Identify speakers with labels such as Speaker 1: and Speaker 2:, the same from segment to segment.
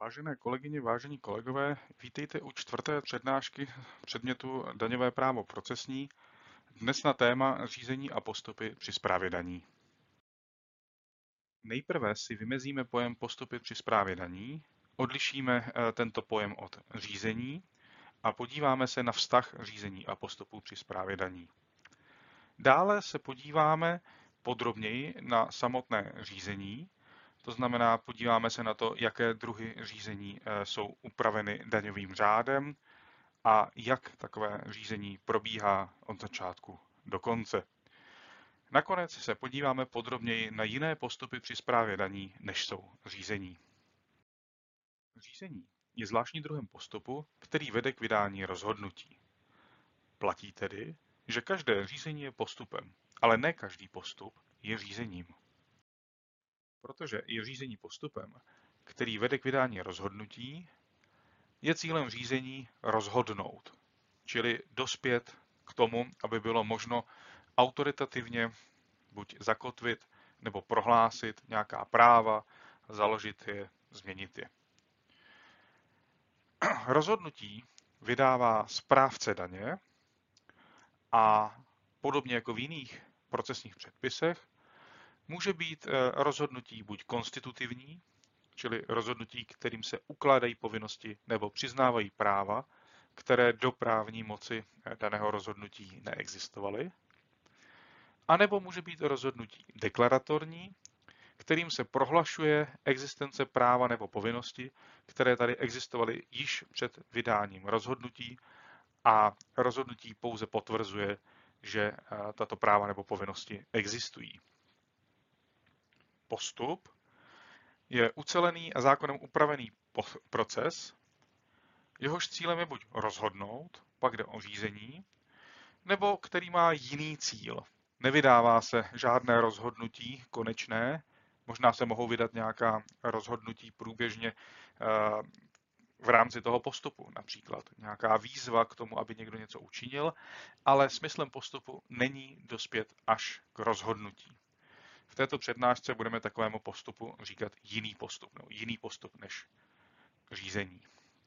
Speaker 1: Vážené kolegyně, vážení kolegové, vítejte u čtvrté přednášky předmětu Daňové právo procesní, dnes na téma řízení a postupy při správě daní. Nejprve si vymezíme pojem postupy při správě daní, odlišíme tento pojem od řízení a podíváme se na vztah řízení a postupů při správě daní. Dále se podíváme podrobněji na samotné řízení, to znamená, podíváme se na to, jaké druhy řízení jsou upraveny daňovým řádem a jak takové řízení probíhá od začátku do konce. Nakonec se podíváme podrobněji na jiné postupy při správě daní, než jsou řízení. Řízení je zvláštním druhem postupu, který vede k vydání rozhodnutí. Platí tedy, že každé řízení je postupem, ale ne každý postup je řízením. Protože je řízení postupem, který vede k vydání rozhodnutí, je cílem řízení rozhodnout, čili dospět k tomu, aby bylo možno autoritativně buď zakotvit nebo prohlásit nějaká práva, založit je, změnit je. Rozhodnutí vydává správce daně a podobně jako v jiných procesních předpisech může být rozhodnutí buď konstitutivní, čili rozhodnutí, kterým se ukládají povinnosti nebo přiznávají práva, které do právní moci daného rozhodnutí neexistovaly, anebo může být rozhodnutí deklaratorní, kterým se prohlašuje existence práva nebo povinnosti, které tady existovaly již před vydáním rozhodnutí a rozhodnutí pouze potvrzuje, že tato práva nebo povinnosti existují. Postup je ucelený a zákonem upravený proces, jehož cílem je buď rozhodnout, pak jde o řízení, nebo který má jiný cíl. Nevydává se žádné rozhodnutí konečné, možná se mohou vydat nějaká rozhodnutí průběžně v rámci toho postupu, například nějaká výzva k tomu, aby někdo něco učinil, ale smyslem postupu není dospět až k rozhodnutí. V této přednášce budeme takovému postupu říkat jiný postup než řízení.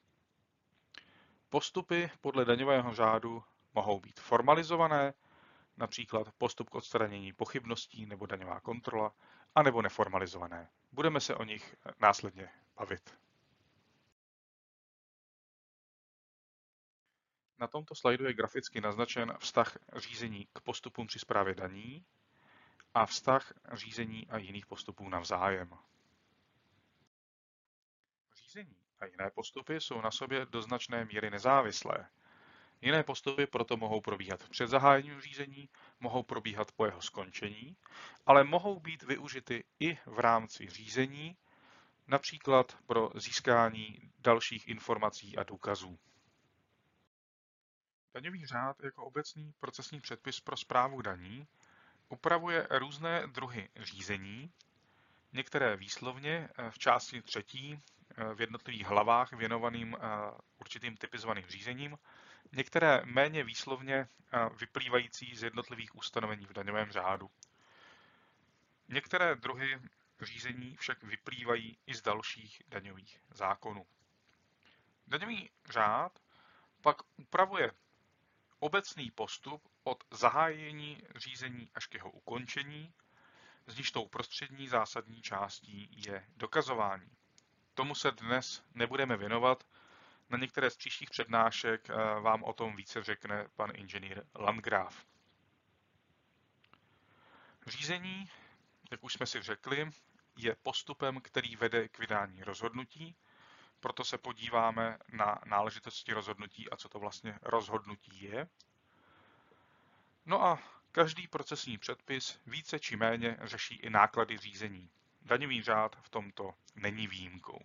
Speaker 1: Postupy podle daňového řádu mohou být formalizované, například postup k odstranění pochybností nebo daňová kontrola, anebo neformalizované. Budeme se o nich následně bavit. Na tomto slajdu je graficky naznačen vztah řízení k postupům při správě daní a vztah řízení a jiných postupů navzájem. Řízení a jiné postupy jsou na sobě do značné míry nezávislé. Jiné postupy proto mohou probíhat před zahájením řízení, mohou probíhat po jeho skončení, ale mohou být využity i v rámci řízení, například pro získání dalších informací a důkazů. Daňový řád jako obecný procesní předpis pro správu daní upravuje různé druhy řízení, některé výslovně v části 3 v jednotlivých hlavách věnovaným určitým typizovaným řízením, některé méně výslovně vyplývající z jednotlivých ustanovení v daňovém řádu. Některé druhy řízení však vyplývají i z dalších daňových zákonů. Daňový řád pak upravuje obecný postup od zahájení řízení až k jeho ukončení, z níž tou prostřední zásadní částí je dokazování. Tomu se dnes nebudeme věnovat. Na některé z příštích přednášek vám o tom více řekne pan inženýr Landgraf. Řízení, jak už jsme si řekli, je postupem, který vede k vydání rozhodnutí, proto se podíváme na náležitosti rozhodnutí a co to vlastně rozhodnutí je. No a každý procesní předpis více či méně řeší i náklady řízení. Daňový řád v tomto není výjimkou.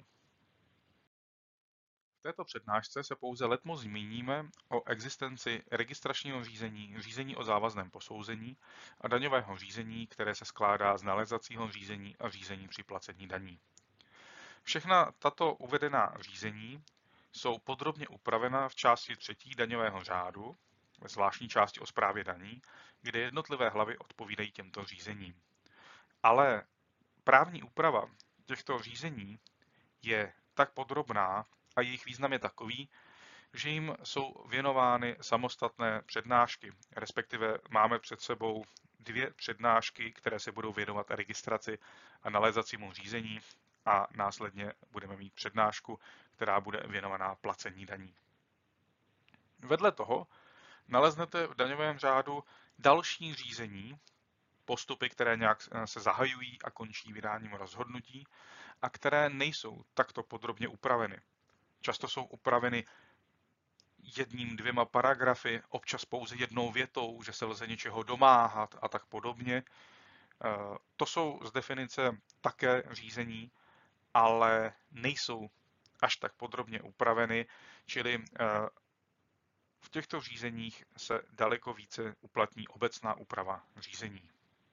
Speaker 1: V této přednášce se pouze letmo zmíníme o existenci registračního řízení, řízení o závazném posouzení a daňového řízení, které se skládá z nalezacího řízení a řízení při placení daní. Všechna tato uvedená řízení jsou podrobně upravena v části 3 daňového řádu, ve zvláštní části o správě daní, kde jednotlivé hlavy odpovídají těmto řízením. Ale právní úprava těchto řízení je tak podrobná a jejich význam je takový, že jim jsou věnovány samostatné přednášky, respektive máme před sebou 2 přednášky, které se budou věnovat registraci a nalézacímu řízení a následně budeme mít přednášku, která bude věnovaná placení daní. Vedle toho naleznete v daňovém řádu další řízení, postupy, které nějak se zahajují a končí vydáním rozhodnutí a které nejsou takto podrobně upraveny. Často jsou upraveny 1, 2 paragrafy, občas pouze 1 větou, že se lze něčeho domáhat a tak podobně. To jsou z definice také řízení, ale nejsou až tak podrobně upraveny, čili v těchto řízeních se daleko více uplatní obecná úprava řízení.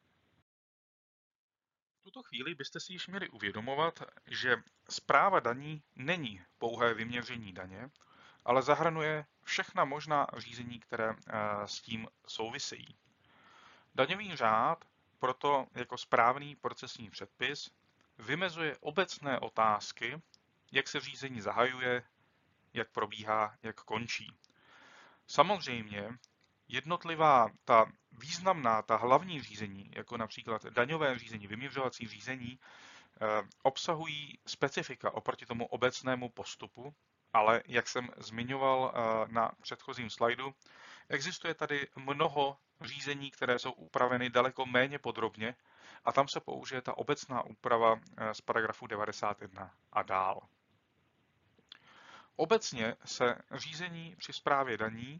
Speaker 1: V tuto chvíli byste si již měli uvědomovat, že správa daní není pouhé vyměření daně, ale zahrnuje všechna možná řízení, které s tím souvisejí. Daňový řád proto jako správný procesní předpis vymezuje obecné otázky, jak se řízení zahajuje, jak probíhá, jak končí. Samozřejmě jednotlivá, ta významná, ta hlavní řízení, jako například daňové řízení, vyměřovací řízení, obsahují specifika oproti tomu obecnému postupu, ale jak jsem zmiňoval na předchozím slajdu, existuje tady mnoho řízení, které jsou upraveny daleko méně podrobně a tam se použije ta obecná úprava z paragrafu 91 a dál. Obecně se řízení při správě daní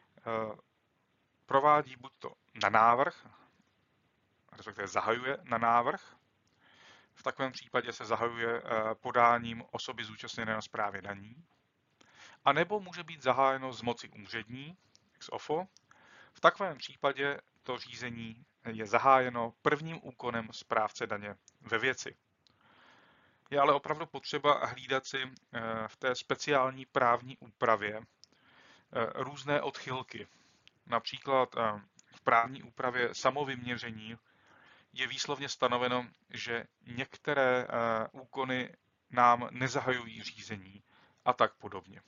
Speaker 1: provádí buď to na návrh, respektive zahajuje na návrh. V takovém případě se zahajuje podáním osoby zúčastněné na správě daní, a nebo může být zahájeno z moci úřední, ex ofo. V takovém případě to řízení je zahájeno prvním úkonem správce daně ve věci. Je ale opravdu potřeba hlídat si v té speciální právní úpravě různé odchylky. Například v právní úpravě samovyměření je výslovně stanoveno, že některé úkony nám nezahajují řízení a tak podobně.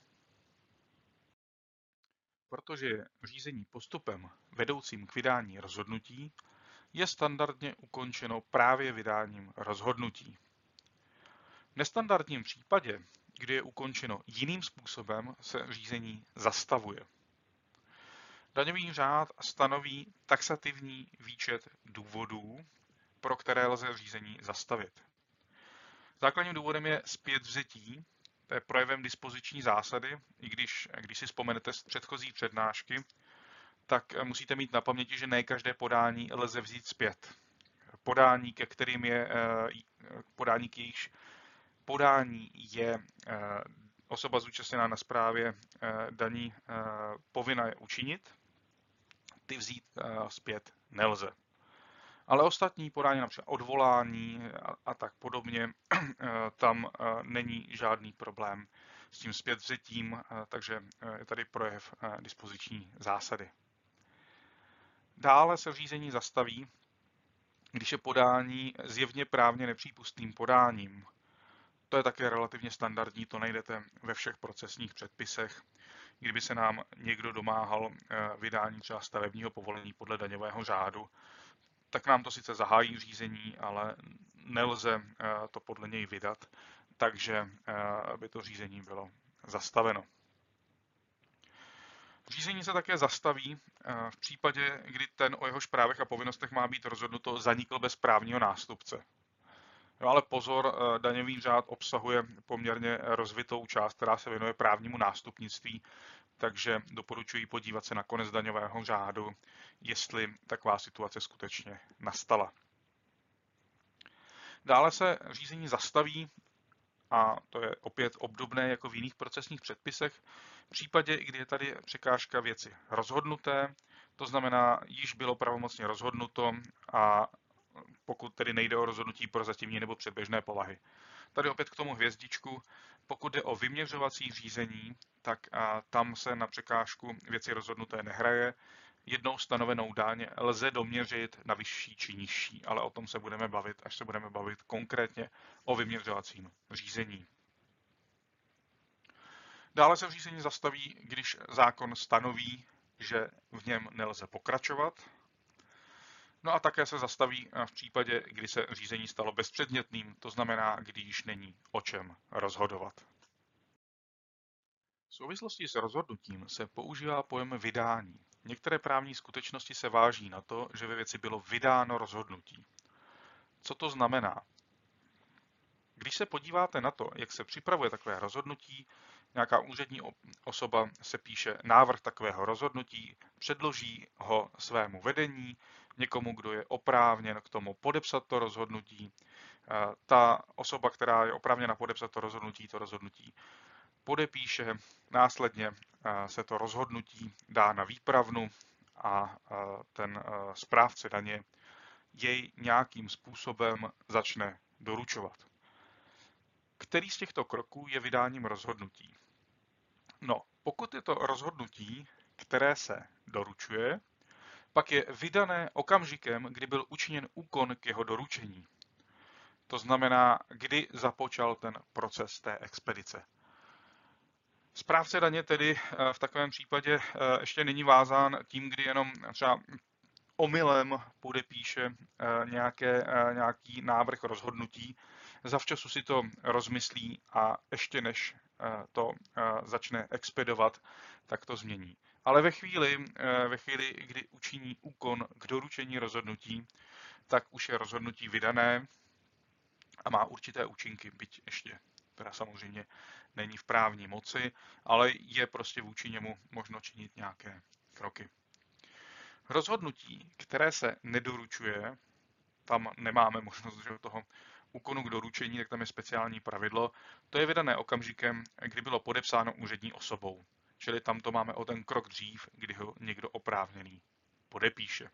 Speaker 1: Protože je řízení postupem vedoucím k vydání rozhodnutí, je standardně ukončeno právě vydáním rozhodnutí. V nestandardním případě, kdy je ukončeno jiným způsobem, se řízení zastavuje. Daňový řád stanoví taxativní výčet důvodů, pro které lze řízení zastavit. Základním důvodem je zpětvzetí, to je projevem dispoziční zásady, i když si vzpomenete z předchozí přednášky, tak musíte mít na paměti, že ne každé podání lze vzít zpět. Podání, ke kterým je podání, k jejichž podání je osoba zúčastněná na správě daní povinna je učinit, ty vzít zpět nelze. Ale ostatní podání, například odvolání a tak podobně, tam není žádný problém s tím zpětvzetím, takže je tady projev dispoziční zásady. Dále se řízení zastaví, když je podání zjevně právně nepřípustným podáním. To je také relativně standardní, to najdete ve všech procesních předpisech. Kdyby se nám někdo domáhal vydání třeba stavebního povolení podle daňového řádu, tak nám to sice zahájí řízení, ale nelze to podle něj vydat, takže by to řízení bylo zastaveno. Řízení se také zastaví v případě, kdy ten, o jehož právech a povinnostech má být rozhodnuto, zanikl bez právního nástupce. No ale pozor, daňový řád obsahuje poměrně rozvitou část, která se věnuje právnímu nástupnictví, takže doporučuji podívat se na konec daňového řádu, jestli taková situace skutečně nastala. Dále se řízení zastaví, a to je opět obdobné jako v jiných procesních předpisech, v případě, kdy je tady překážka věci rozhodnuté, to znamená, již bylo pravomocně rozhodnuto a pokud tedy nejde o rozhodnutí prozatímní nebo předběžné povahy. Tady opět k tomu hvězdičku. Pokud jde o vyměřovací řízení, tak tam se na překážku věci rozhodnuté nehraje. Jednou stanovenou daň lze doměřit na vyšší či nižší, ale o tom se budeme bavit, až se budeme bavit konkrétně o vyměřovacím řízení. Dále se řízení zastaví, když zákon stanoví, že v něm nelze pokračovat. No a také se zastaví v případě, kdy se řízení stalo bezpředmětným, to znamená, když není o čem rozhodovat. V souvislosti s rozhodnutím se používá pojem vydání. Některé právní skutečnosti se váží na to, že ve věci bylo vydáno rozhodnutí. Co to znamená? Když se podíváte na to, jak se připravuje takové rozhodnutí, nějaká úřední osoba se píše návrh takového rozhodnutí, předloží ho svému vedení, někomu, kdo je oprávněn k tomu podepsat to rozhodnutí. Ta osoba, která je oprávněna podepsat to rozhodnutí podepíše, následně se to rozhodnutí dá na výpravnu a ten správce daně jej nějakým způsobem začne doručovat. Který z těchto kroků je vydáním rozhodnutí? No, pokud je to rozhodnutí, které se doručuje, pak je vydané okamžikem, kdy byl učiněn úkon k jeho doručení. To znamená, kdy započal ten proces té expedice. Správce daně tedy v takovém případě ještě není vázán tím, kdy jenom třeba omylem podepíše nějaký návrh rozhodnutí, zavčasu si to rozmyslí a ještě než to začne expedovat, tak to změní. Ale ve chvíli, kdy učiní úkon k doručení rozhodnutí, tak už je rozhodnutí vydané a má určité účinky, byť ještě teda samozřejmě není v právní moci, ale je prostě vůči němu možno činit nějaké kroky. Rozhodnutí, které se nedoručuje, tam nemáme možnost že toho úkonu k doručení, tak tam je speciální pravidlo, to je vydané okamžikem, kdy bylo podepsáno úřední osobou. Čili tam to máme o ten krok dřív, kdy ho někdo oprávněný podepíše.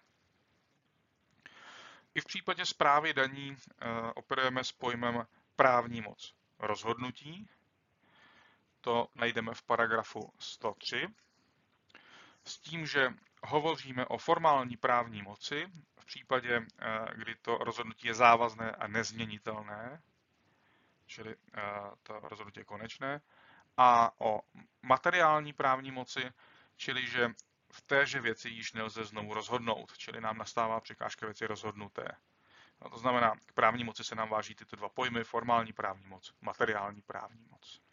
Speaker 1: I v případě správy daní operujeme s pojmem právní moc rozhodnutí. To najdeme v paragrafu 103. S tím, že hovoříme o formální právní moci v případě, kdy to rozhodnutí je závazné a nezměnitelné, čili to rozhodnutí je konečné, a o materiální právní moci, čili že v téže věci již nelze znovu rozhodnout, čili nám nastává překážka věci rozhodnuté. No, to znamená, k právní moci se nám váží tyto dva pojmy, formální právní moc, materiální právní moc.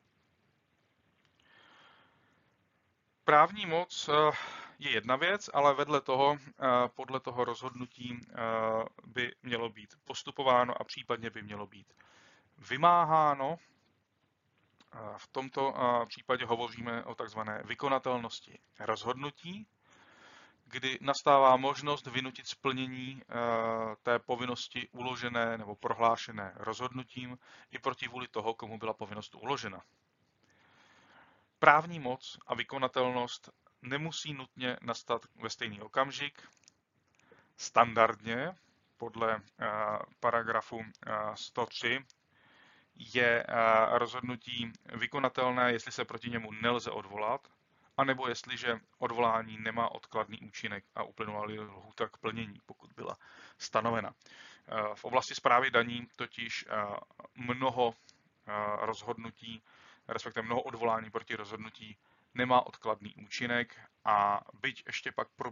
Speaker 1: Právní moc je jedna věc, ale vedle toho, podle toho rozhodnutí by mělo být postupováno a případně by mělo být vymáháno. V tomto případě hovoříme o takzvané vykonatelnosti rozhodnutí, kdy nastává možnost vynutit splnění té povinnosti uložené nebo prohlášené rozhodnutím i proti vůli toho, komu byla povinnost uložena. Právní moc a vykonatelnost nemusí nutně nastat ve stejný okamžik. Standardně podle paragrafu 103 je rozhodnutí vykonatelné, jestli se proti němu nelze odvolat, anebo jestliže odvolání nemá odkladný účinek a uplynula lhůta k plnění, pokud byla stanovena. V oblasti správy daní totiž mnoho rozhodnutí, respektive mnoho odvolání proti rozhodnutí nemá odkladný účinek a byť ještě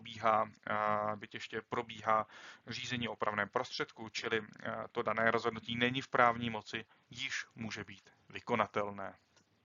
Speaker 1: probíhá řízení o opravném prostředku, čili to dané rozhodnutí není v právní moci, již může být vykonatelné.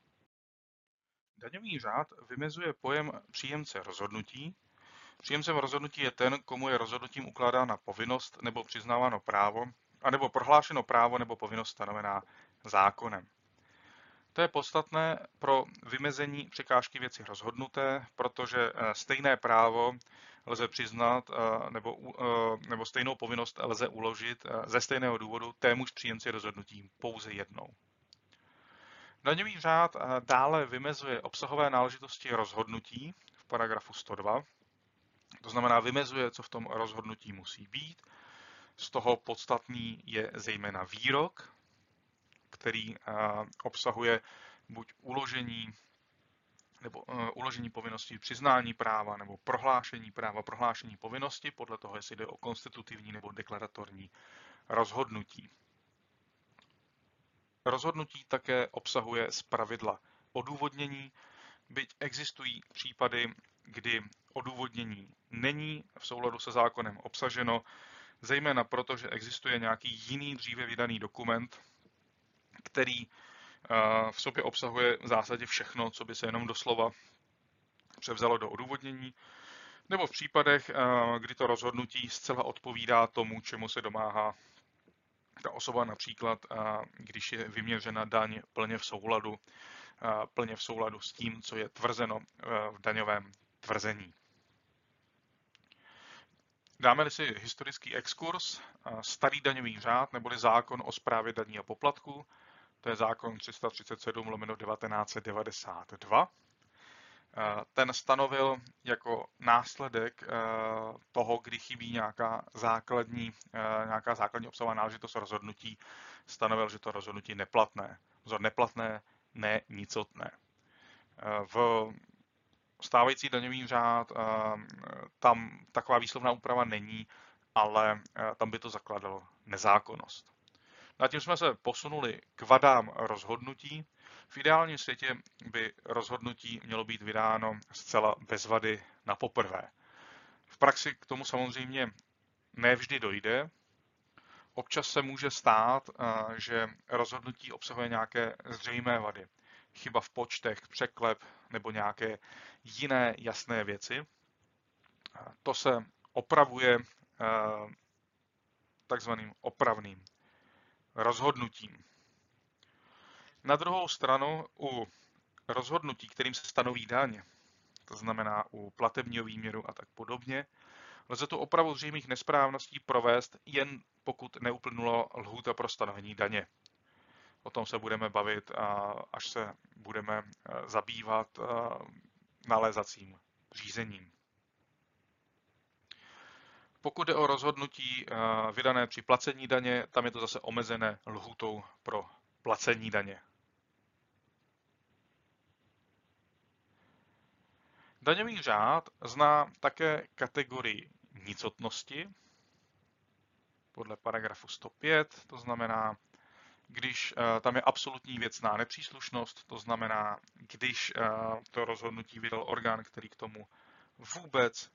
Speaker 1: Daňový řád vymezuje pojem příjemce rozhodnutí. Příjemcem rozhodnutí je ten, komu je rozhodnutím ukládána povinnost nebo přiznáváno právo, anebo prohlášeno právo nebo povinnost stanovená zákonem. To je podstatné pro vymezení překážky věci rozhodnuté, protože stejné právo lze přiznat nebo stejnou povinnost lze uložit ze stejného důvodu témuž příjemci rozhodnutí pouze jednou. Daňový řád dále vymezuje obsahové náležitosti rozhodnutí v paragrafu 102. To znamená, vymezuje, co v tom rozhodnutí musí být. Z toho podstatný je zejména výrok, který obsahuje buď uložení povinnosti přiznání práva nebo prohlášení práva, prohlášení povinnosti, podle toho, jestli jde o konstitutivní nebo deklaratorní rozhodnutí. Rozhodnutí také obsahuje zpravidla odůvodnění, byť existují případy, kdy odůvodnění není v souladu se zákonem obsaženo, zejména proto, že existuje nějaký jiný dříve vydaný dokument, který v sobě obsahuje v zásadě všechno, co by se jenom doslova převzalo do odůvodnění, nebo v případech, kdy to rozhodnutí zcela odpovídá tomu, čemu se domáhá ta osoba, například když je vyměřena daň plně v souladu s tím, co je tvrzeno v daňovém tvrzení. Dáme-li si historický exkurs, starý daňový řád neboli zákon o správě daní a poplatků, to je zákon 337/1992. Ten stanovil jako následek toho, kdy chybí nějaká základní obsahová náležitost rozhodnutí, stanovil, že to rozhodnutí je neplatné. Vzor neplatné, ne nicotné. V stávající daňový řád tam taková výslovná úprava není, ale tam by to zakládalo nezákonnost. Na tím jsme se posunuli k vadám rozhodnutí. V ideálním světě by rozhodnutí mělo být vydáno zcela bez vady na poprvé. V praxi k tomu samozřejmě nevždy dojde. Občas se může stát, že rozhodnutí obsahuje nějaké zřejmé vady. Chyba v počtech, překlep nebo nějaké jiné jasné věci. To se opravuje takzvaným opravným rozhodnutím. Na druhou stranu u rozhodnutí, kterým se stanoví daň, to znamená u platebního výměru a tak podobně, lze tu opravu zřejmých nesprávností provést jen pokud neuplynulo lhůta pro stanovení daně. O tom se budeme bavit, až se budeme zabývat nalézacím řízením. Pokud jde o rozhodnutí vydané při placení daně, tam je to zase omezené lhůtou pro placení daně. Daňový řád zná také kategorii nicotnosti podle paragrafu 105, to znamená, když tam je absolutní věcná nepříslušnost, to znamená, když to rozhodnutí vydal orgán, který k tomu vůbec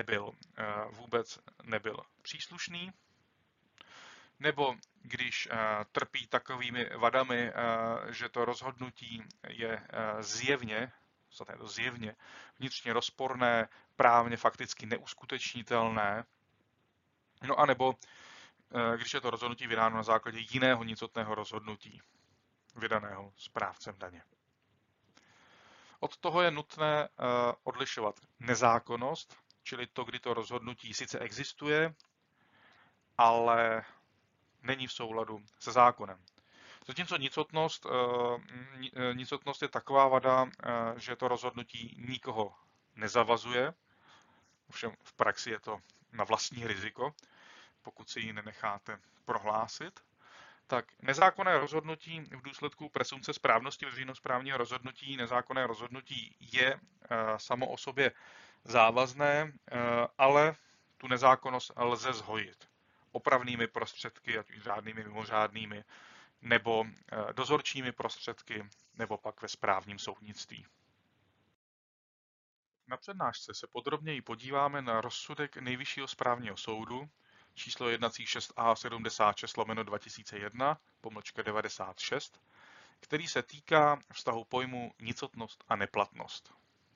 Speaker 1: nebyl příslušný, nebo když trpí takovými vadami, že to rozhodnutí je zjevně vnitřně rozporné, právně fakticky neuskutečnitelné, no a nebo když je to rozhodnutí vydáno na základě jiného nicotného rozhodnutí, vydaného správcem daně. Od toho je nutné odlišovat nezákonnost, čili to, kdy to rozhodnutí sice existuje, ale není v souladu se zákonem. Zatímco nicotnost je taková vada, že to rozhodnutí nikoho nezavazuje, ovšem v praxi je to na vlastní riziko, pokud si ji nenecháte prohlásit, tak nezákonné rozhodnutí v důsledku presumpce správnosti veřejnosprávního rozhodnutí, nezákonné rozhodnutí je samo o sobě závazné, ale tu nezákonnost lze zhojit opravnými prostředky, ať už řádnými, mimořádnými, nebo dozorčími prostředky, nebo pak ve správním soudnictví. Na přednášce se podrobněji podíváme na rozsudek Nejvyššího správního soudu číslo jednací 6A 76/2001/96, který se týká vztahu pojmu nicotnost a neplatnost.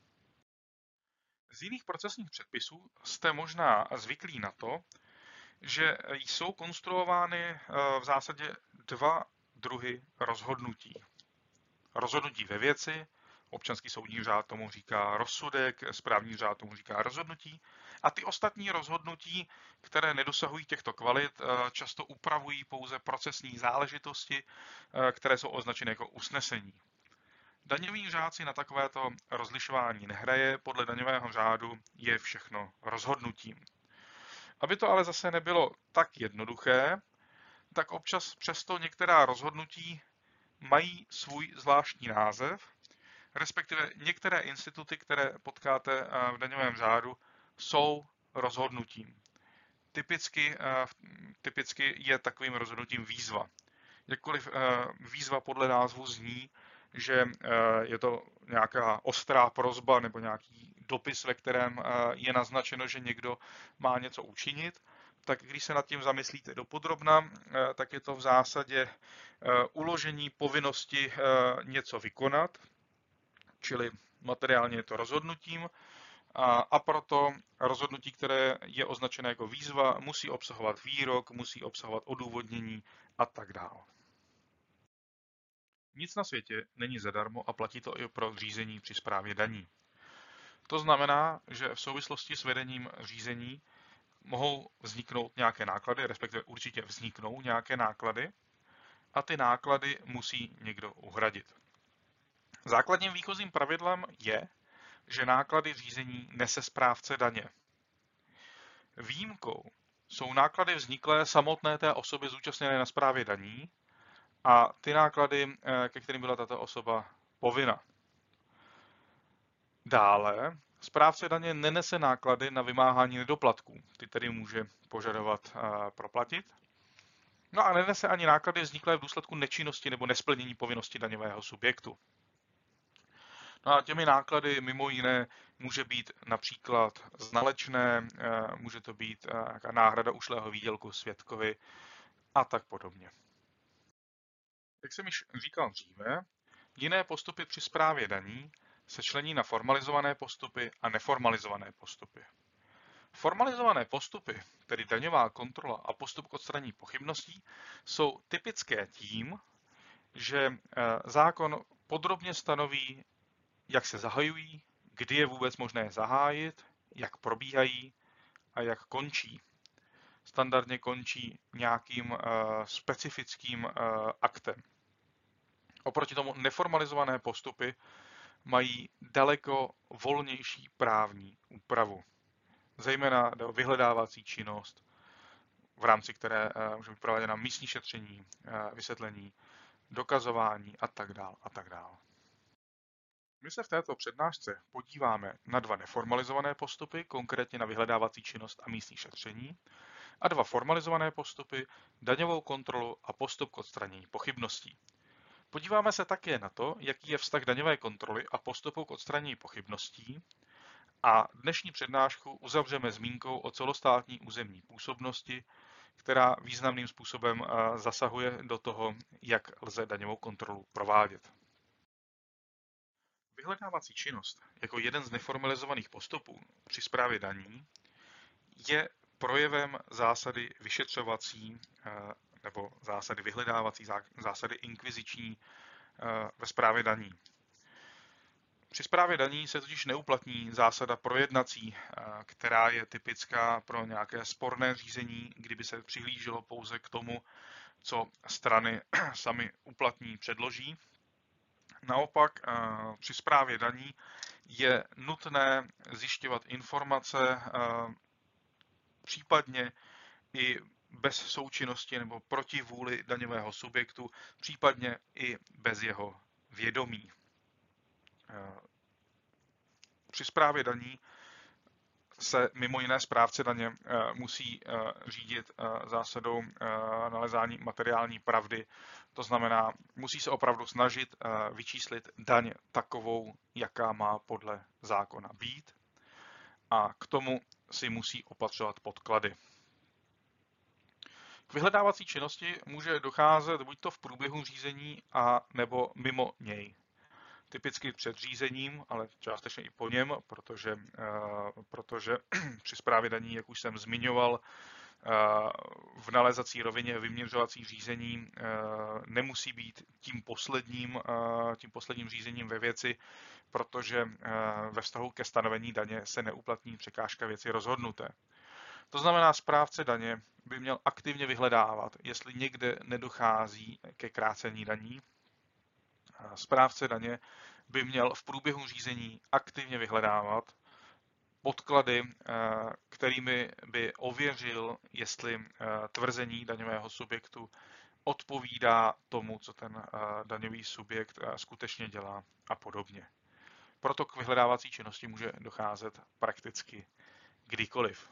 Speaker 1: Z jiných procesních předpisů jste možná zvyklí na to, že jsou konstruovány v zásadě dva druhy rozhodnutí. Rozhodnutí ve věci, občanský soudní řád tomu říká rozsudek, správní řád tomu říká rozhodnutí, a ty ostatní rozhodnutí, které nedosahují těchto kvalit, často upravují pouze procesní záležitosti, které jsou označeny jako usnesení. Daňový řád si na takovéto rozlišování nehraje, podle daňového řádu je všechno rozhodnutím. Aby to ale zase nebylo tak jednoduché, tak občas přesto některá rozhodnutí mají svůj zvláštní název, respektive některé instituty, které potkáte v daňovém řádu, jsou rozhodnutím. Typicky je takovým rozhodnutím výzva. Jakkoliv výzva podle názvu zní, že je to nějaká ostrá prosba nebo nějaký dopis, ve kterém je naznačeno, že někdo má něco učinit, tak když se nad tím zamyslíte dopodrobna, tak je to v zásadě uložení povinnosti něco vykonat, čili materiálně je to rozhodnutím, a proto rozhodnutí, které je označené jako výzva, musí obsahovat výrok, musí obsahovat odůvodnění a tak dále. Nic na světě není zadarmo a platí to i pro řízení při správě daní. To znamená, že v souvislosti s vedením řízení mohou vzniknout nějaké náklady, respektive určitě vzniknou nějaké náklady a ty náklady musí někdo uhradit. Základním výchozím pravidlem je, že náklady řízení nese správce daně. Výjimkou jsou náklady vzniklé samotné té osoby zúčastněné na správě daní a ty náklady, ke kterým byla tato osoba povinna. Dále, správce daně nenese náklady na vymáhání nedoplatků, ty tedy může požadovat proplatit. No a nenese ani náklady vzniklé v důsledku nečinnosti nebo nesplnění povinnosti daňového subjektu. No a těmi náklady mimo jiné může být například znalečné, může to být nějaká náhrada ušlého výdělku svědkovi a tak podobně. Jak jsem již říkal dříve, jiné postupy při správě daní se člení na formalizované postupy a neformalizované postupy. Formalizované postupy, tedy daňová kontrola a postup k odstranění pochybností, jsou typické tím, že zákon podrobně stanoví, jak se zahajují, kdy je vůbec možné zahájit, jak probíhají a jak končí. Standardně končí nějakým specifickým aktem. Oproti tomu neformalizované postupy mají daleko volnější právní úpravu. Zejména jde o vyhledávací činnost, v rámci které může být provedena místní šetření, vysvětlení, dokazování a tak dále a tak dále. My se v této přednášce podíváme na dva neformalizované postupy, konkrétně na vyhledávací činnost a místní šetření, a dva formalizované postupy, daňovou kontrolu a postup k odstranění pochybností. Podíváme se také na to, jaký je vztah daňové kontroly a postupu k odstranění pochybností, a dnešní přednášku uzavřeme zmínkou o celostátní územní působnosti, která významným způsobem zasahuje do toho, jak lze daňovou kontrolu provádět. Vyhledávací činnost jako jeden z neformalizovaných postupů při správě daní je projevem zásady vyšetřovací nebo zásady vyhledávací, zásady inkviziční ve správě daní. Při správě daní se totiž neuplatní zásada projednací, která je typická pro nějaké sporné řízení, kdyby se přihlíželo pouze k tomu, co strany sami uplatní, předloží. Naopak při správě daní je nutné zjišťovat informace, případně i bez součinnosti nebo proti vůli daňového subjektu, případně i bez jeho vědomí. Při správě daní se mimo jiné správce daně musí řídit zásadou nalezání materiální pravdy. To znamená, musí se opravdu snažit vyčíslit daň takovou, jaká má podle zákona být, a k tomu si musí opatřovat podklady. K vyhledávací činnosti může docházet buď to v průběhu řízení, a nebo mimo něj. Typicky před řízením, ale částečně i po něm, protože při správě daní, jak už jsem zmiňoval, v nalezací rovině vyměřovací řízení nemusí být tím posledním řízením ve věci, protože ve vztahu ke stanovení daně se neuplatní překážka věci rozhodnuté. To znamená, správce daně by měl aktivně vyhledávat, jestli někde nedochází ke krácení daní. Správce daně by měl v průběhu řízení aktivně vyhledávat podklady, kterými by ověřil, jestli tvrzení daňového subjektu odpovídá tomu, co ten daňový subjekt skutečně dělá a podobně. Proto k vyhledávací činnosti může docházet prakticky kdykoliv.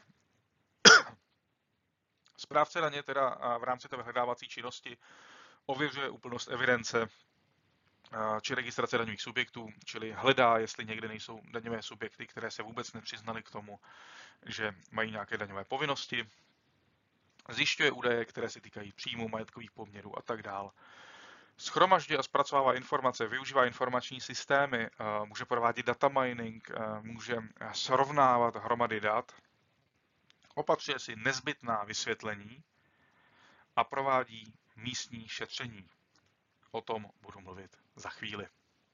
Speaker 1: Správce daně teda v rámci té vyhledávací činnosti ověřuje úplnost evidence, či registrace daňových subjektů, čili hledá, jestli někde nejsou daňové subjekty, které se vůbec nepřiznaly k tomu, že mají nějaké daňové povinnosti, zjišťuje údaje, které se týkají příjmů, majetkových poměrů a tak dále. Shromažďuje a zpracovává informace, využívá informační systémy, může provádět data mining, může srovnávat hromady dat, opatřuje si nezbytná vysvětlení a provádí místní šetření. O tom budu mluvit za chvíli.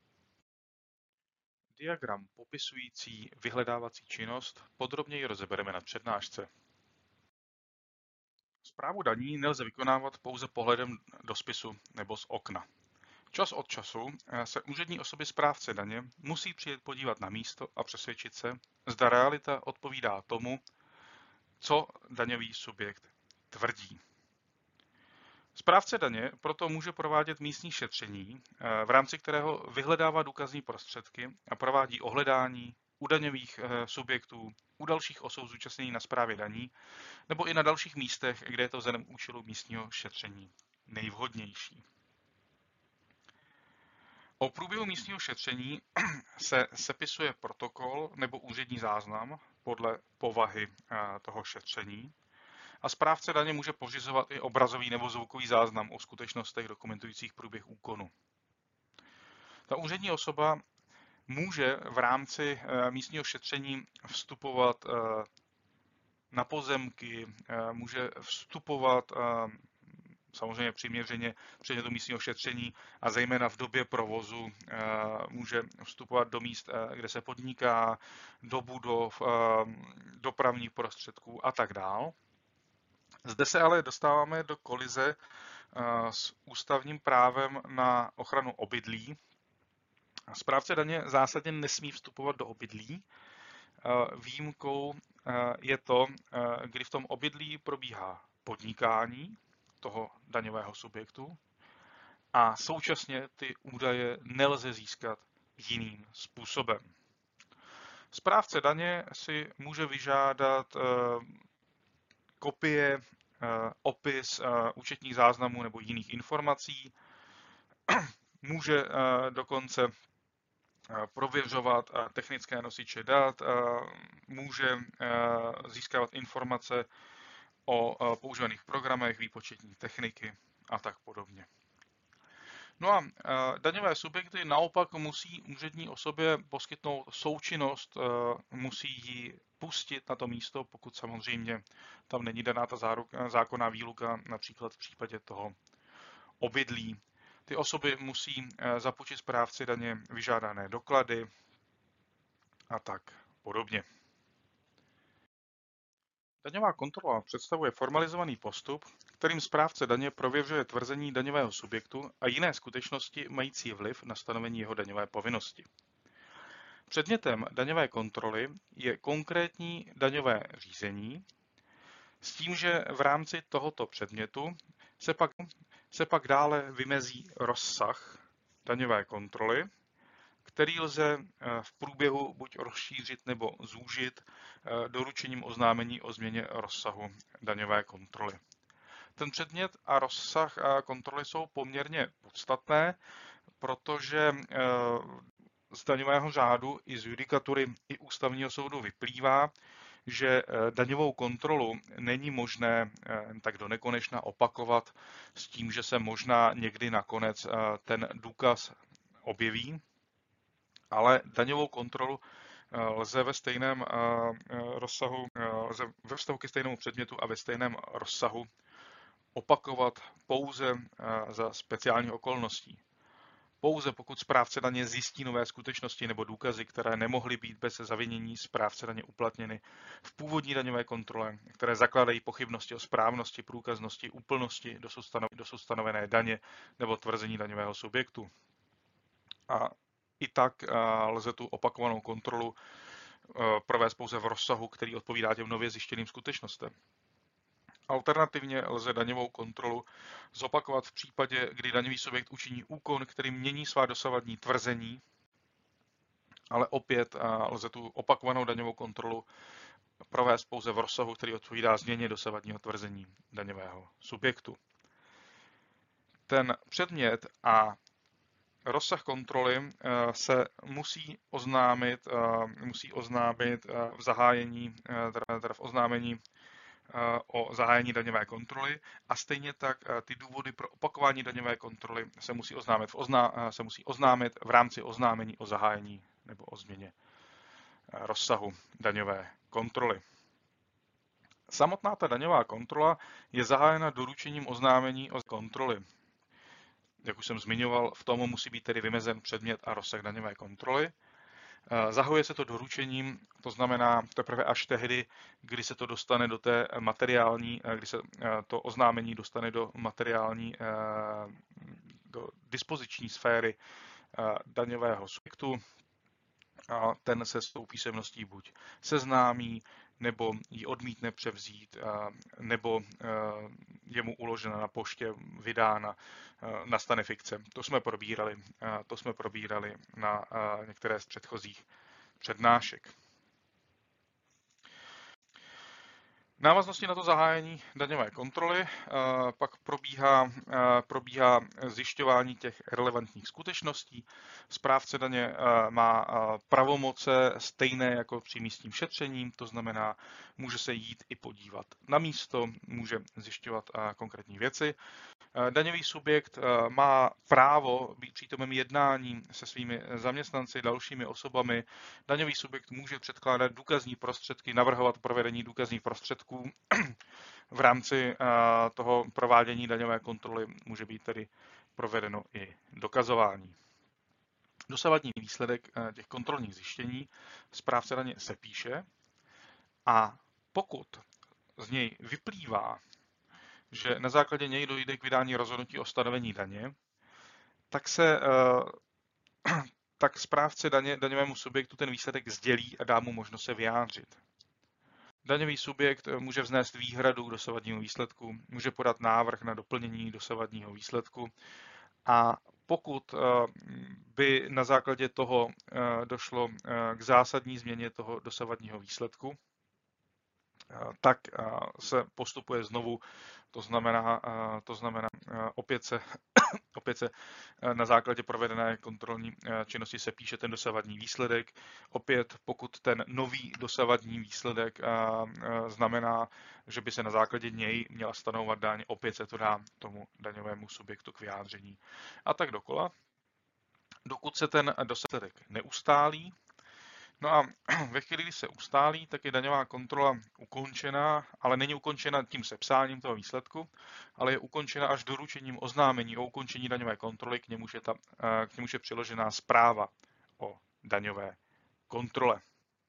Speaker 1: Diagram popisující vyhledávací činnost podrobněji rozebereme na přednášce. Správu daní nelze vykonávat pouze pohledem do spisu nebo z okna. Čas od času se úřední osoby správce daně musí přijet podívat na místo a přesvědčit se, zda realita odpovídá tomu, co daňový subjekt tvrdí. Správce daně proto může provádět místní šetření, v rámci kterého vyhledává důkazní prostředky a provádí ohledání u daňových subjektů, u dalších osob zúčastněných na správě daní nebo i na dalších místech, kde je to vzhledem k účelu místního šetření nejvhodnější. O průběhu místního šetření se sepisuje protokol nebo úřední záznam podle povahy toho šetření a správce daně může pořizovat i obrazový nebo zvukový záznam o skutečnostech dokumentujících průběh úkonu. Ta úřední osoba může v rámci místního šetření vstupovat na pozemky, může vstupovat samozřejmě přiměřeně předmětu místního šetření a zejména v době provozu může vstupovat do míst, kde se podniká, do budov, dopravních prostředků a tak dál. Zde se ale dostáváme do kolize s ústavním právem na ochranu obydlí. Správce daně zásadně nesmí vstupovat do obydlí. Výjimkou je to, kdy v tom obydlí probíhá podnikání toho daňového subjektu a současně ty údaje nelze získat jiným způsobem. Správce daně si může vyžádat kopie, opis účetních záznamů nebo jiných informací, může dokonce prověřovat technické nosiče dat, může získávat informace o používaných programech, výpočetní techniky a tak podobně. No a daňové subjekty naopak musí úřední osobě poskytnout součinnost, musí ji pustit na to místo, pokud samozřejmě tam není daná ta zákonná výluka, například v případě toho obydlí. Ty osoby musí zapůjčit správci daně vyžádané doklady a tak podobně. Daňová kontrola představuje formalizovaný postup, kterým správce daně prověřuje tvrzení daňového subjektu a jiné skutečnosti mající vliv na stanovení jeho daňové povinnosti. Předmětem daňové kontroly je konkrétní daňové řízení, s tím, že v rámci tohoto předmětu se pak dále vymezí rozsah daňové kontroly, který lze v průběhu buď rozšířit nebo zúžit doručením oznámení o změně rozsahu daňové kontroly. Ten předmět a rozsah kontroly jsou poměrně podstatné, protože z daňového řádu i z judikatury i ústavního soudu vyplývá, že daňovou kontrolu není možné tak do nekonečna opakovat s tím, že se možná někdy nakonec ten důkaz objeví, ale daňovou kontrolu lze ve stejném rozsahu, lze ve vztahu ke stejnému předmětu a ve stejném rozsahu opakovat pouze za speciálních okolností. Pouze pokud správce daně zjistí nové skutečnosti nebo důkazy, které nemohly být bez zavinění správce daně uplatněny v původní daňové kontrole, které zakládají pochybnosti o správnosti, průkaznosti, úplnosti dosud stanovené daně nebo tvrzení daňového subjektu. A i tak lze tu opakovanou kontrolu provést pouze v rozsahu, který odpovídá těm nově zjištěným skutečnostem. Alternativně lze daňovou kontrolu zopakovat v případě, kdy daňový subjekt učiní úkon, který mění svá dosavadní tvrzení, ale opět lze tu opakovanou daňovou kontrolu provést pouze v rozsahu, který odpovídá změně dosavadního tvrzení daňového subjektu. Ten předmět a rozsah kontroly se musí oznámit v zahájení, teda v oznámení o zahájení daňové kontroly a stejně tak ty důvody pro opakování daňové kontroly se musí oznámit v rámci oznámení o zahájení nebo o změně rozsahu daňové kontroly. Samotná ta daňová kontrola je zahájena doručením oznámení o kontroly. Jak už jsem zmiňoval, v tom musí být tedy vymezen předmět a rozsah daňové kontroly. Zahajuje se to doručením, to znamená teprve až tehdy, kdy se to dostane do té materiální, kdy se to oznámení dostane do materiální, do dispoziční sféry daňového subjektu. A ten se s tou písemností buď seznámí, nebo ji odmítne převzít, nebo je mu uložena na poště, vydána, nastane fikce. To jsme probírali na některé z předchozích přednášek. V návaznosti na to zahájení daňové kontroly pak probíhá zjišťování těch relevantních skutečností. Správce daně má pravomoce stejné jako při místním šetřením, to znamená, může se jít i podívat na místo, může zjišťovat konkrétní věci. Daňový subjekt má právo být přítomen jednání se svými zaměstnanci, dalšími osobami. Daňový subjekt může předkládat důkazní prostředky, navrhovat provedení důkazních prostředků. V rámci toho provádění daňové kontroly může být tedy provedeno i dokazování. Dosavadní výsledek těch kontrolních zjištění správce daně sepíše a pokud z něj vyplývá, že na základě něj dojde k vydání rozhodnutí o stanovení daně, tak správce daňovému subjektu ten výsledek sdělí a dá mu možnost se vyjádřit. Daňový subjekt může vznést výhradu k dosavadnímu výsledku, může podat návrh na doplnění dosavadního výsledku a pokud by na základě toho došlo k zásadní změně toho dosavadního výsledku, tak se postupuje znovu, to znamená opět se na základě provedené kontrolní činnosti se píše ten dosavadní výsledek. Opět, pokud ten nový dosavadní výsledek znamená, že by se na základě něj měla stanovovat daň, opět se to dá tomu daňovému subjektu k vyjádření. A tak dokola, dokud se ten dosledek neustálí. No a ve chvíli, kdy se ustálí, tak je daňová kontrola ukončena, ale není ukončena tím sepsáním toho výsledku, ale je ukončena až doručením oznámení o ukončení daňové kontroly, k němuž je přiložená zpráva o daňové kontrole.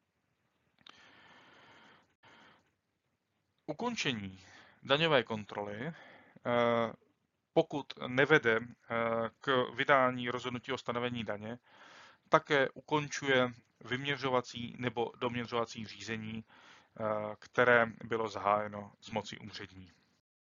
Speaker 1: Ukončení daňové kontroly, pokud nevede k vydání rozhodnutí o stanovení daně, také ukončuje vyměřovací nebo doměřovací řízení, které bylo zahájeno z moci úřední.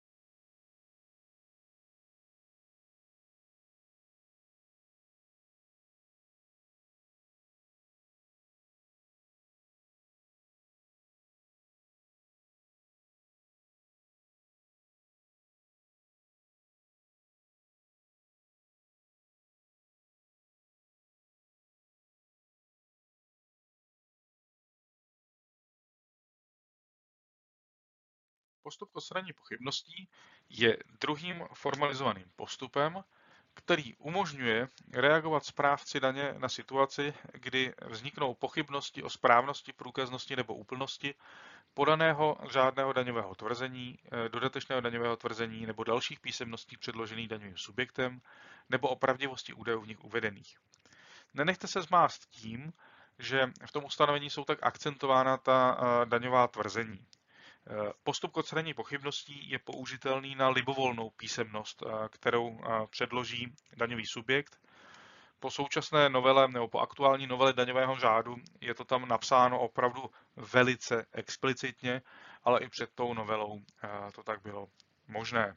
Speaker 1: Postup k odstranění pochybností je druhým formalizovaným postupem, který umožňuje reagovat správci daně na situaci, kdy vzniknou pochybnosti o správnosti, průkaznosti nebo úplnosti podaného řádného daňového tvrzení, dodatečného daňového tvrzení nebo dalších písemností předložených daňovým subjektem nebo o pravdivosti údajů v nich uvedených. Nenechte se zmást tím, že v tom ustanovení jsou tak akcentována ta daňová tvrzení. Postup k odstranění pochybností je použitelný na libovolnou písemnost, kterou předloží daňový subjekt. Po současné novele nebo po aktuální novele daňového řádu je to tam napsáno opravdu velice explicitně, ale i před tou novelou to tak bylo možné.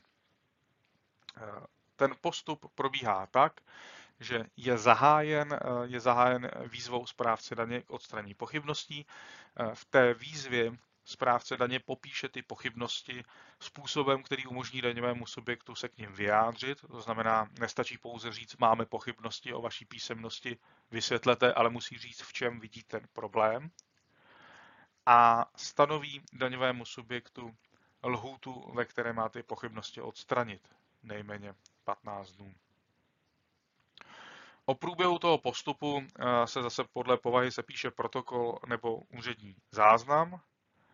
Speaker 1: Ten postup probíhá tak, že je zahájen výzvou správce daně k odstranění pochybností. V té výzvě správce daně popíše ty pochybnosti způsobem, který umožní daňovému subjektu se k nim vyjádřit. To znamená, nestačí pouze říct, máme pochybnosti o vaší písemnosti, vysvětlete, ale musí říct, v čem vidí ten problém. A stanoví daňovému subjektu lhůtu, ve které má ty pochybnosti odstranit, nejméně 15 dnů. O průběhu toho postupu se zase podle povahy sepíše protokol nebo úřední záznam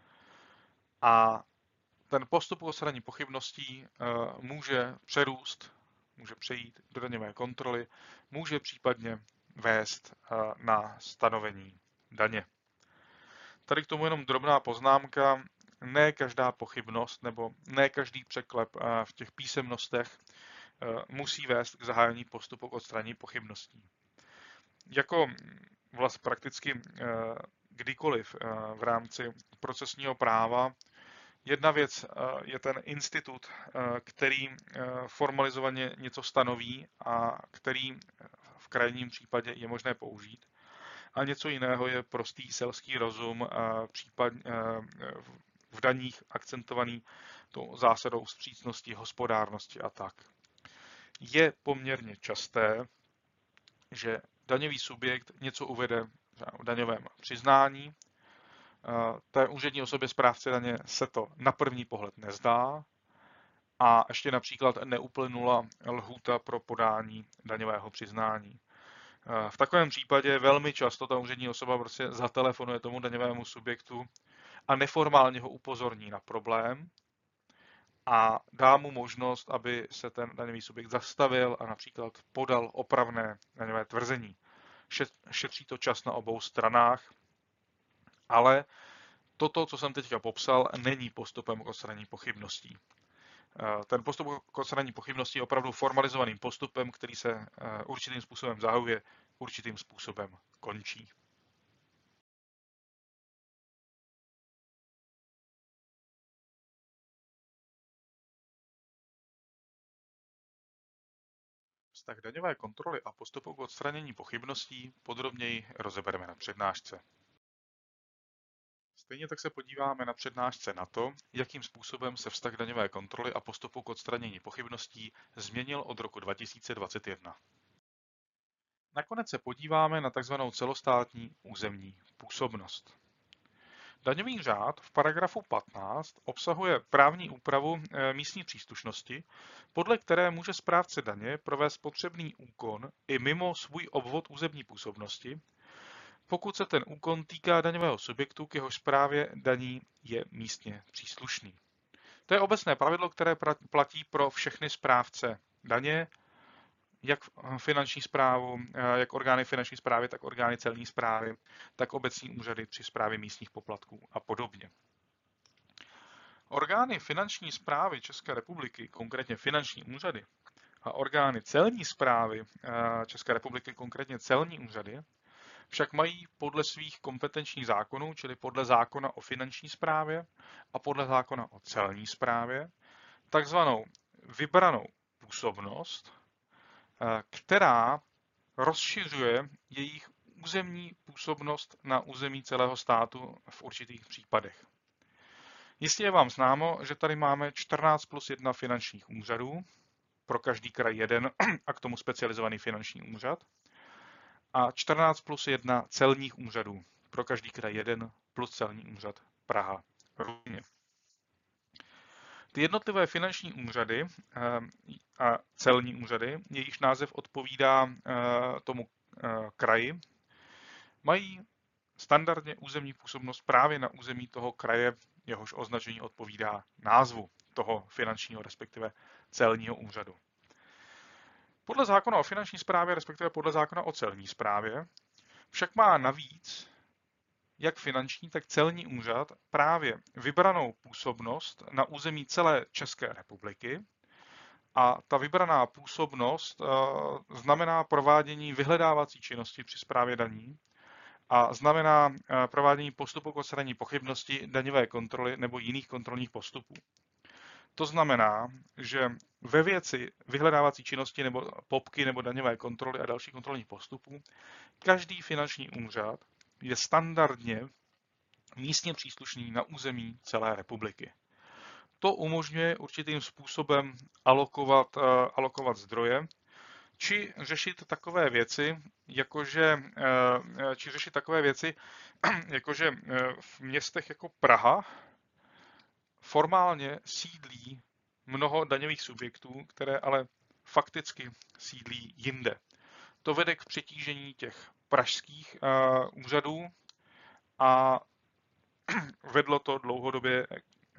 Speaker 1: a ten postup odstranění pochybností může přerůst, může přejít do daňové kontroly, může případně vést na stanovení daně. Tady k tomu jenom drobná poznámka. Ne každá pochybnost nebo ne každý překlep v těch písemnostech musí vést k zahájení postupu k odstranění pochybností. Jako vlastně prakticky kdykoliv v rámci procesního práva, jedna věc je ten institut, který formalizovaně něco stanoví a který v krajním případě je možné použít. A něco jiného je prostý selský rozum, případně v daních akcentovaný tou zásadou vstřícnosti, hospodárnosti a tak. Je poměrně časté, že daňový subjekt něco uvede v daňovém přiznání. Té úřední osobě správce daně se to na první pohled nezdá a ještě například neuplynula lhůta pro podání daňového přiznání. V takovém případě velmi často ta úřední osoba prostě zatelefonuje tomu daňovému subjektu a neformálně ho upozorní na problém a dá mu možnost, aby se ten daňový subjekt zastavil a například podal opravné daňové tvrzení. Šetří to čas na obou stranách, ale toto, co jsem teďka popsal, není postupem k odstranění pochybností. Ten postup k odstranění pochybností je opravdu formalizovaným postupem, který se určitým způsobem zahajuje, určitým způsobem končí. Vztah daňové kontroly a postupu k odstranění pochybností podrobněji rozebereme na přednášce. Stejně tak se podíváme na přednášce na to, jakým způsobem se vztah daňové kontroly a postupu k odstranění pochybností změnil od roku 2021. Nakonec se podíváme na tzv. Celostátní územní působnost. Daňový řád v paragrafu 15 obsahuje právní úpravu místní příslušnosti, podle které může správce daně provést potřebný úkon i mimo svůj obvod územní působnosti, pokud se ten úkon týká daňového subjektu, k jehož správě daní je místně příslušný. To je obecné pravidlo, které platí pro všechny správce daně, jak finanční správu, jak orgány finanční správy, tak orgány celní správy, tak obecní úřady při správě místních poplatků a podobně. Orgány finanční správy České republiky, konkrétně finanční úřady, a orgány celní správy České republiky, konkrétně celní úřady, však mají podle svých kompetenčních zákonů, čili podle zákona o finanční správě a podle zákona o celní správě, takzvanou vybranou působnost, která rozšiřuje jejich územní působnost na území celého státu v určitých případech. Jistě je vám známo, že tady máme 14 plus 1 finančních úřadů, pro každý kraj jeden a k tomu specializovaný finanční úřad, a 14 plus 1 celních úřadů, pro každý kraj jeden plus celní úřad Praha. Ty jednotlivé finanční úřady a celní úřady, jejichž název odpovídá tomu kraji, mají standardně územní působnost právě na území toho kraje, jehož označení odpovídá názvu toho finančního, respektive celního úřadu. Podle zákona o finanční správě, respektive podle zákona o celní správě, však má navíc jak finanční, tak celní úřad právě vybranou působnost na území celé České republiky. A ta vybraná působnost znamená provádění vyhledávací činnosti při správě daní a znamená provádění postupu k odstranění pochybnosti, daňové kontroly nebo jiných kontrolních postupů. To znamená, že ve věci vyhledávací činnosti nebo popky nebo daňové kontroly a dalších kontrolních postupů každý finanční úřad je standardně místně příslušný na území celé republiky. To umožňuje určitým způsobem alokovat zdroje, či řešit takové věci, jakože v městech jako Praha formálně sídlí mnoho daňových subjektů, které ale fakticky sídlí jinde. To vede k přetížení těch pražských úřadů a vedlo to dlouhodobě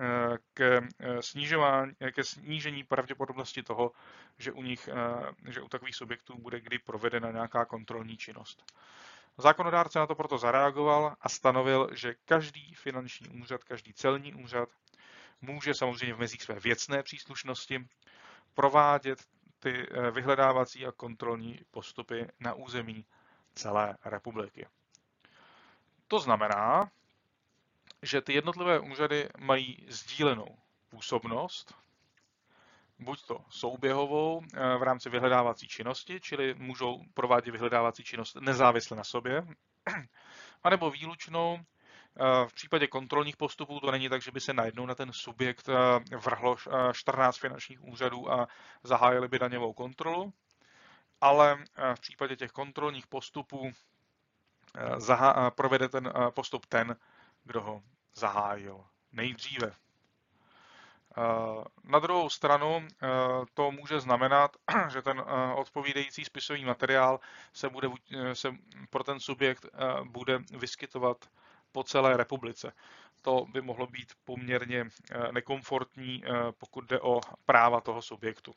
Speaker 1: ke snížení pravděpodobnosti toho, že u takových subjektů bude kdy provedena nějaká kontrolní činnost. Zákonodárce na to proto zareagoval a stanovil, že každý finanční úřad, každý celní úřad může samozřejmě v mezích své věcné příslušnosti provádět ty vyhledávací a kontrolní postupy na území celé republiky. To znamená, že ty jednotlivé úřady mají sdílenou působnost, buď to souběhovou v rámci vyhledávací činnosti, čili můžou provádět vyhledávací činnost nezávisle na sobě, anebo výlučnou. V případě kontrolních postupů to není tak, že by se najednou na ten subjekt vrhlo 14 finančních úřadů a zahájili by daňovou kontrolu, ale v případě těch kontrolních postupů provede ten postup ten, kdo ho zahájil nejdříve. Na druhou stranu to může znamenat, že ten odpovídající spisový materiál se pro ten subjekt bude vyskytovat po celé republice. To by mohlo být poměrně nekomfortní, pokud jde o práva toho subjektu.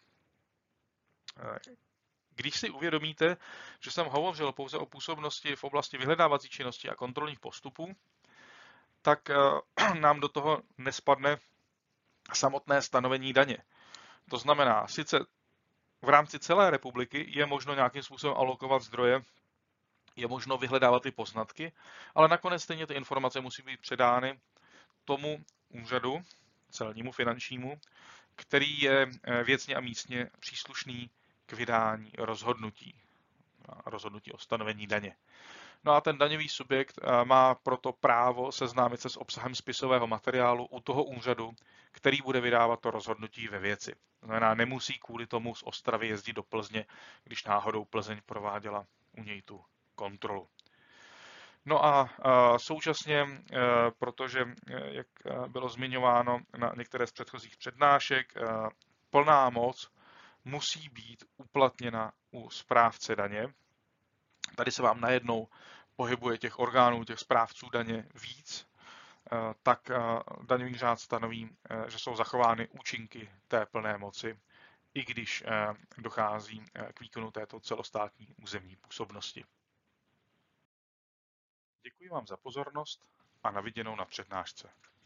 Speaker 1: Když si uvědomíte, že jsem hovořil pouze o působnosti v oblasti vyhledávací činnosti a kontrolních postupů, tak nám do toho nespadne samotné stanovení daně. To znamená, sice v rámci celé republiky je možno nějakým způsobem alokovat zdroje, je možno vyhledávat ty poznatky, ale nakonec stejně ty informace musí být předány tomu úřadu, celnímu, finančnímu, který je věcně a místně příslušný k vydání rozhodnutí o stanovení daně. No a ten daňový subjekt má proto právo seznámit se s obsahem spisového materiálu u toho úřadu, který bude vydávat to rozhodnutí ve věci. To znamená, nemusí kvůli tomu z Ostravy jezdit do Plzně, když náhodou Plzeň prováděla u něj tu kontrolu. No a současně, protože, jak bylo zmiňováno na některé z předchozích přednášek, plná moc musí být uplatněna u správce daně. Tady se vám najednou pohybuje těch orgánů, těch správců daně víc, tak daňový řád stanoví, že jsou zachovány účinky té plné moci, i když dochází k výkonu této celostátní územní působnosti. Děkuji vám za pozornost a na viděnou na přednášce.